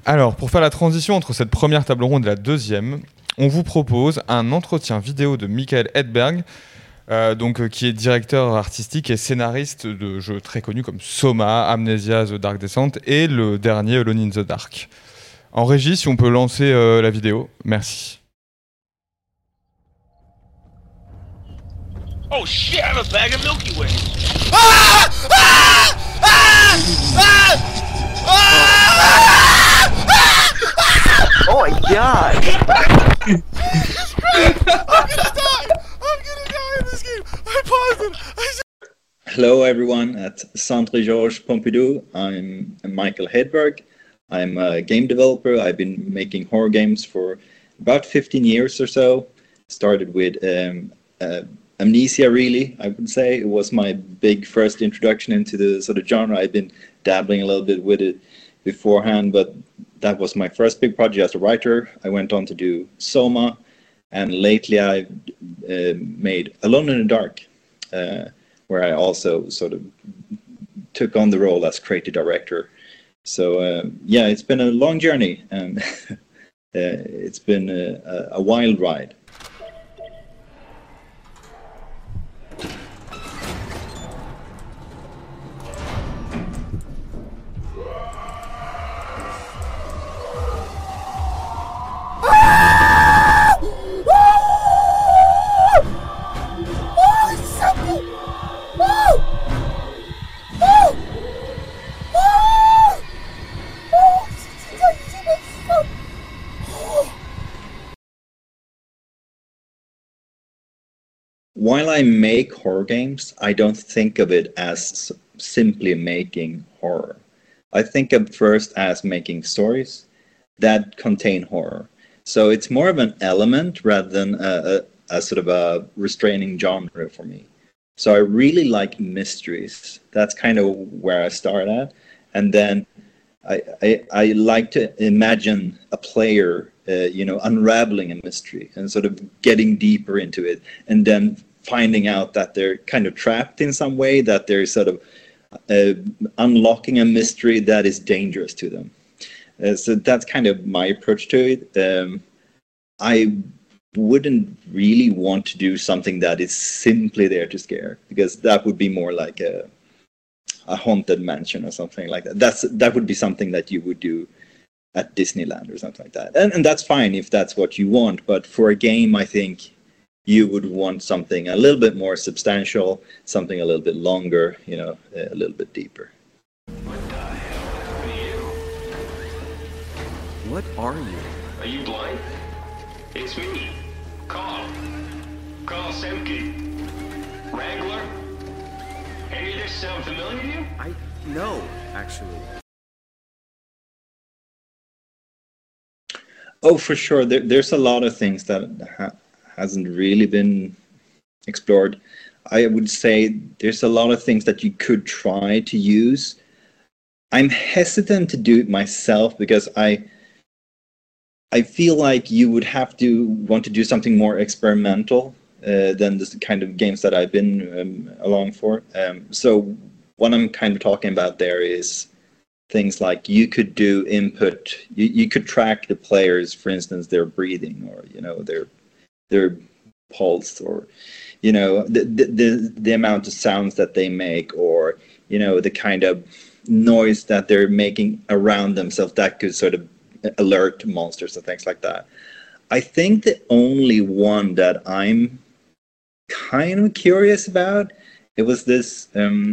Alors, pour faire la transition entre cette première table ronde et la deuxième, on vous propose un entretien vidéo de Michael Hedberg, qui est directeur artistique et scénariste de jeux très connus comme Soma, Amnesia, The Dark Descent et le dernier Alone in the Dark. En régie, si on peut lancer la vidéo, merci. Oh shit, I'm a bag of Milky Way. Ah! Ah! Ah! Ah! Ah! Oh my god. I'm gonna die in this game. I paused it. Hello everyone at Centre Georges Pompidou. I'm Michael Hedberg. I'm a game developer. I've been making horror games for about 15 years or so. Started with Amnesia, really, I would say. It was my big first introduction into the sort of genre. I've been dabbling a little bit with it beforehand, but that was my first big project as a writer. I went on to do Soma, and lately I've made Alone in the Dark, where I also sort of took on the role as creative director. So yeah, it's been a long journey, and it's been a wild ride. While I make horror games, I don't think of it as simply making horror. I think of first as making stories that contain horror. So it's more of an element rather than a sort of a restraining genre for me. So I really like mysteries. That's kind of where I start at. And then I like to imagine a player unraveling a mystery and sort of getting deeper into it, and then finding out that they're kind of trapped in some way, that they're sort of unlocking a mystery that is dangerous to them. So that's kind of my approach to it. I wouldn't really want to do something that is simply there to scare, because that would be more like a haunted mansion or something like that. That would be something that you would do at Disneyland or something like that. And that's fine if that's what you want, but for a game, I think you would want something a little bit more substantial, something a little bit longer, a little bit deeper. What the hell are you? What are you? Are you blind? It's me. Carl Semke. Wrangler? Any of this sound familiar to you? No, actually. Oh, for sure. There's a lot of things that hasn't really been explored. I would say there's a lot of things that you could try to use. I'm hesitant to do it myself because I feel like you would have to want to do something more experimental than the kind of games that I've been along for. So what I'm kind of talking about there is things like you could do input. You could track the players, for instance, their breathing, or their pulse, or the amount of sounds that they make, or the kind of noise that they're making around themselves that could sort of alert monsters and things like that. I think the only one that I'm kind of curious about, it was this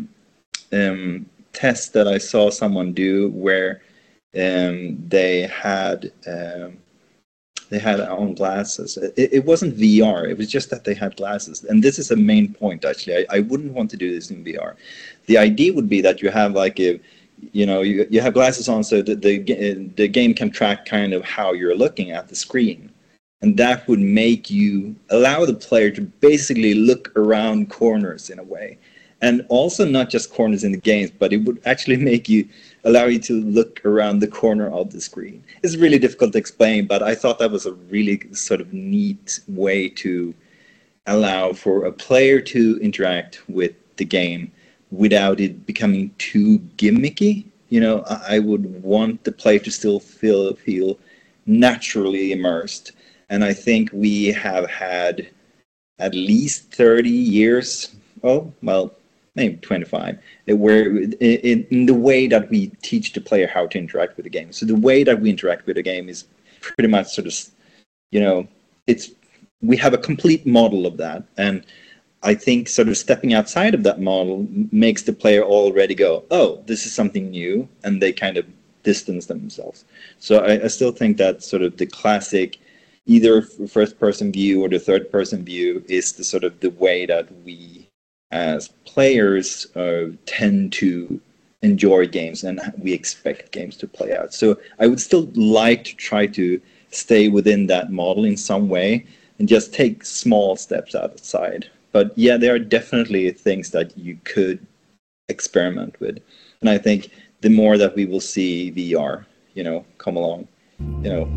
test that I saw someone do where they had on glasses. It wasn't VR. It was just that they had glasses. And this is a main point, actually. I wouldn't want to do this in VR. The idea would be that you have like you have glasses on, so that the game can track kind of how you're looking at the screen. And that would make you allow the player to basically look around corners in a way. And also not just corners in the games, but it would actually allow you to look around the corner of the screen. It's really difficult to explain, but I thought that was a really sort of neat way to allow for a player to interact with the game without it becoming too gimmicky. You know, I would want the player to still feel naturally immersed. And I think we have had at least 30 years, oh, well, maybe 25, where in the way that we teach the player how to interact with the game. So the way that we interact with the game is pretty much sort of, you know, we have a complete model of that. And I think sort of stepping outside of that model makes the player already go, oh, this is something new, and they kind of distance themselves. So I still think that sort of the classic either first-person view or the third-person view is the sort of the way that we as players tend to enjoy games and we expect games to play out. So I would still like to try to stay within that model in some way and just take small steps outside. But yeah, there are definitely things that you could experiment with. And I think the more that we will see VR, you know, come along, you know.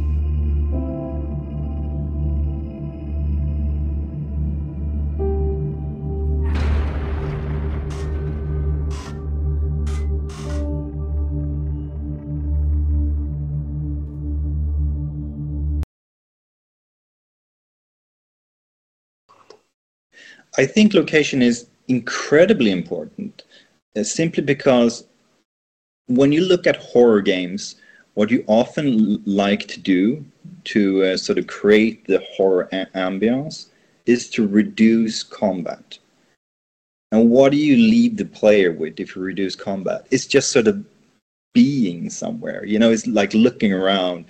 I think location is incredibly important, simply because when you look at horror games, what you often like to do to sort of create the horror ambience is to reduce combat. And what do you leave the player with if you reduce combat? It's just sort of being somewhere. You know, it's like looking around.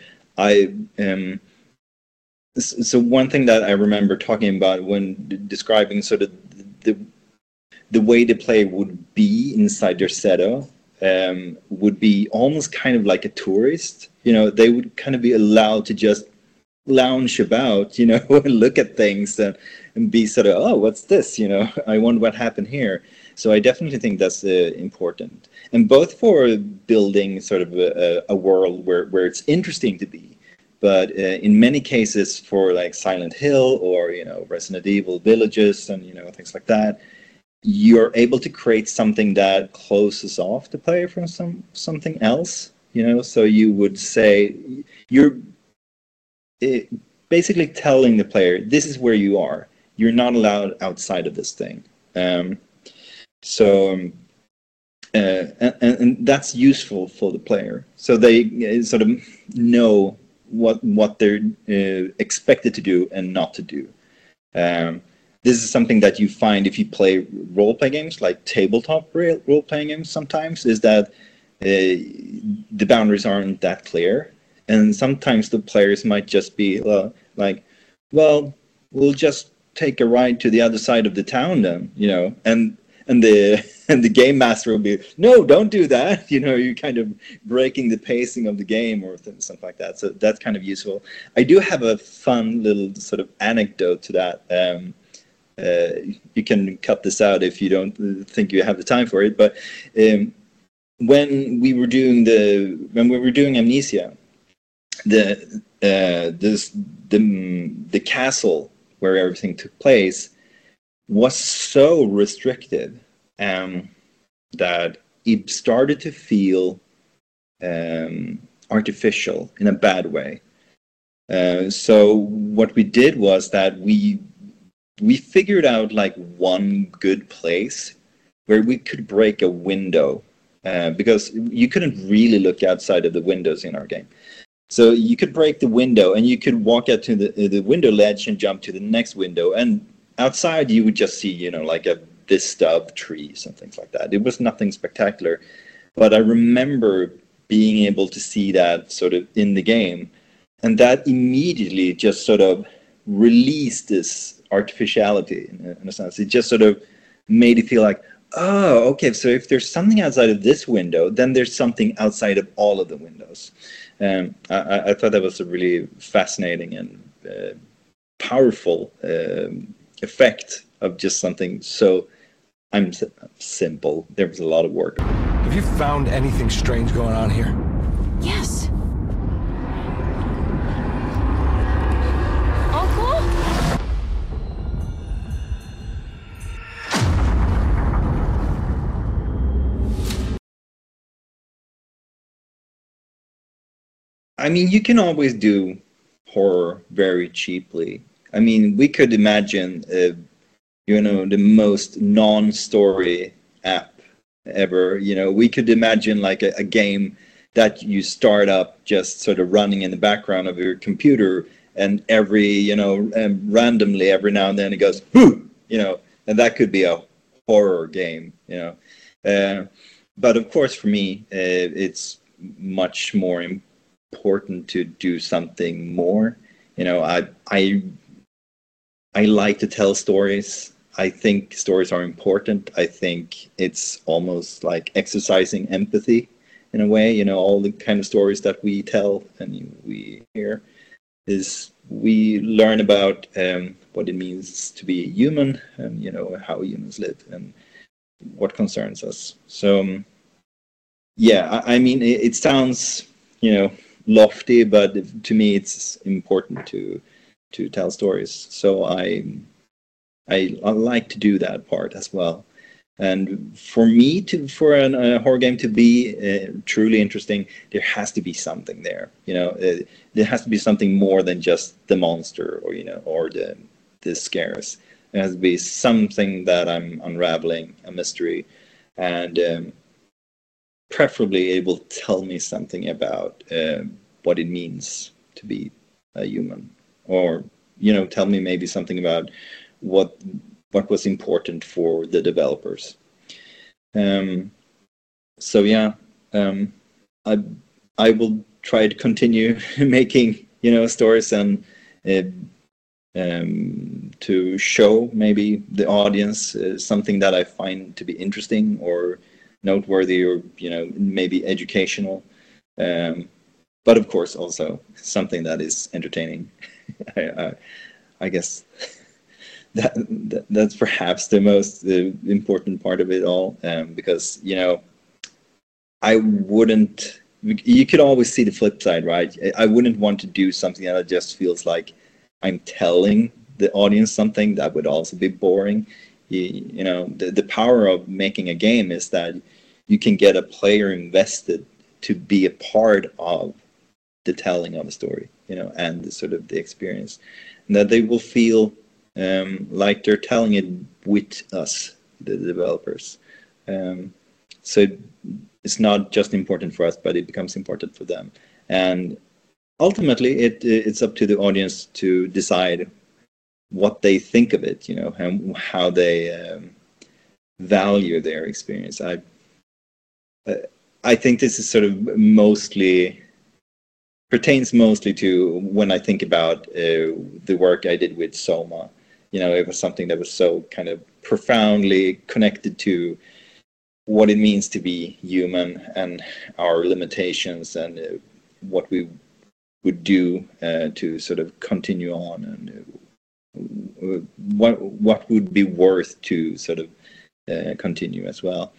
So one thing that I remember talking about when describing sort of the way the player would be inside their setup would be almost kind of like a tourist. You know, they would kind of be allowed to just lounge about, you know, and look at things and be sort of, oh, what's this? You know, I wonder what happened here. So I definitely think that's important. And both for building sort of a world where it's interesting to be, but in many cases for like Silent Hill or, you know, Resident Evil Villages and, you know, things like that, you're able to create something that closes off the player from something else, you know. So you would say you're basically telling the player, this is where you are. You're not allowed outside of this thing. And that's useful for the player. So they sort of know what they're expected to do and not to do. This is something that you find if you play role-play games, like tabletop role-playing games sometimes, is that the boundaries aren't that clear. And sometimes the players might just be like, well, we'll just take a ride to the other side of the town then, you know, and the game master will be, no, don't do that. You know, you're kind of breaking the pacing of the game or something like that. So that's kind of useful. I do have a fun little sort of anecdote to that. You can cut this out if you don't think you have the time for it. But when we were doing Amnesia, the castle where everything took place was so restrictive that it started to feel artificial in a bad way. So what we did was that we figured out like one good place where we could break a window because you couldn't really look outside of the windows in our game. So you could break the window and you could walk out to the window ledge and jump to the next window, and outside you would just see, you know, like a vista of trees and things like that. It was nothing spectacular, but I remember being able to see that sort of in the game, and that immediately just sort of released this artificiality in a sense. It just sort of made it feel like, oh, okay, so if there's something outside of this window, then there's something outside of all of the windows. I thought that was a really fascinating and powerful effect of just something so simple. There was a lot of work. Have you found anything strange going on here? Yes. I mean, you can always do horror very cheaply. I mean, we could imagine, the most non-story app ever. We could imagine like a game that you start up just sort of running in the background of your computer, and randomly every now and then it goes, "Boo!" And that could be a horror game. But of course, for me, it's much more important to do something more. I like to tell stories. I think stories are important. I think it's almost like exercising empathy in a way. All the kind of stories that we tell and we hear is we learn about what it means to be human, and how humans live and what concerns us. So yeah, I mean, it sounds lofty, but to me it's important to tell stories. So I like to do that part as well. And for me, for a horror game to be truly interesting, there has to be something there. There has to be something more than just the monster, or the scares. There has to be something that I'm unraveling, a mystery, and preferably it will tell me something about what it means to be a human, or tell me maybe something about what was important for the developers. So yeah, I will try to continue making stories, and to show maybe the audience something that I find to be interesting or noteworthy, or maybe educational, but of course also something that is entertaining. I guess that's perhaps the most important part of it all, because I wouldn't. You could always see the flip side, right? I wouldn't want to do something that just feels like I'm telling the audience something. That would also be boring. The power of making a game is that you can get a player invested to be a part of the telling of a story, and the sort of the experience, and that they will feel like they're telling it with us, the developers. So it's not just important for us, but it becomes important for them. And ultimately, it's up to the audience to decide what they think of it, and how they value their experience. I think this is sort of pertains mostly to when I think about the work I did with Soma. It was something that was so kind of profoundly connected to what it means to be human and our limitations, and what we would do to sort of continue on, and what would be worth to sort of continue as well.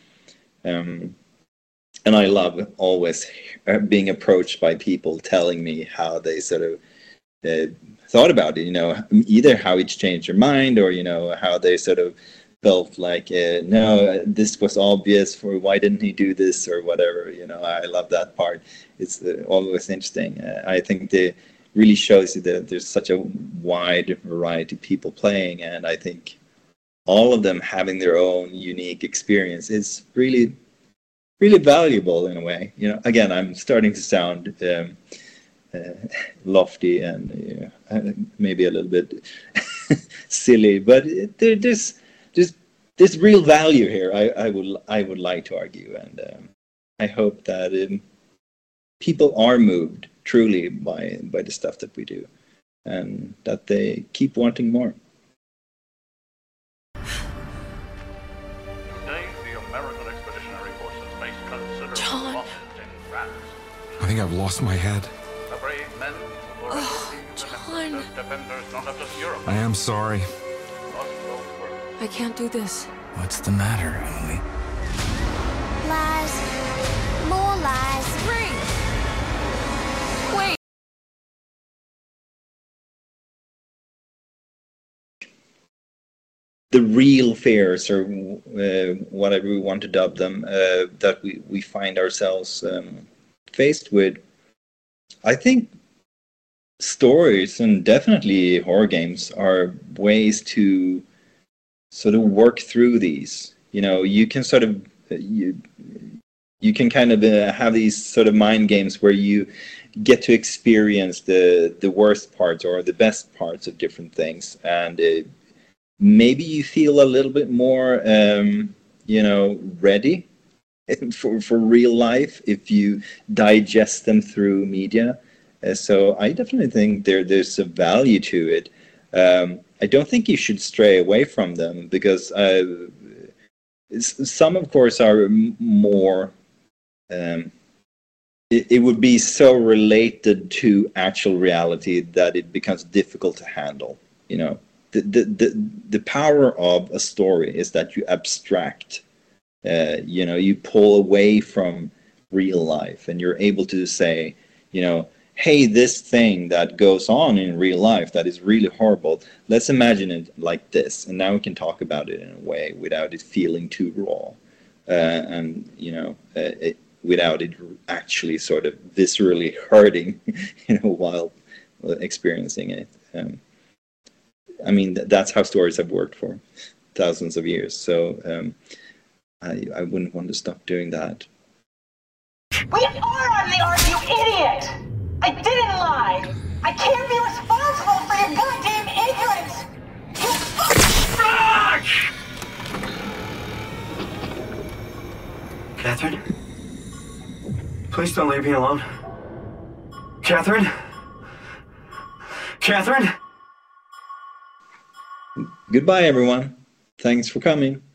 And I love always being approached by people telling me how they sort of thought about it, either how it's changed their mind, or, how they sort of felt like, no, this was obvious, for why didn't he do this, or whatever. I love that part. It's always interesting. I think it really shows you that there's such a wide variety of people playing, and I think all of them having their own unique experience is really valuable in a way. Again, I'm starting to sound lofty and maybe a little bit silly, but there's real value here. I would like to argue, and I hope that people are moved truly by the stuff that we do, and that they keep wanting more. I think I've lost my head. Oh, John. I am sorry. I can't do this. What's the matter, Emily? Lies. More lies. Ring! Wait! The real fears, or whatever we want to dub them, that we find ourselves faced with, I think stories and definitely horror games are ways to sort of work through these. You know, you can sort of you can kind of have these sort of mind games where you get to experience the worst parts or the best parts of different things, and maybe you feel a little bit more ready for real life if you digest them through media. So I definitely think there's a value to it. I don't think you should stray away from them, because some, of course, are more. It would be so related to actual reality that it becomes difficult to handle. You know, the power of a story is that you abstract. You pull away from real life, and you're able to say, hey, this thing that goes on in real life that is really horrible, let's imagine it like this, and now we can talk about it in a way without it feeling too raw, without it actually sort of viscerally hurting, while experiencing it. I mean, that's how stories have worked for thousands of years. So I wouldn't want to stop doing that. We are on the art, you idiot! I didn't lie! I can't be responsible for your goddamn ignorance! Catherine? Please don't leave me alone. Catherine? Catherine? Goodbye, everyone. Thanks for coming.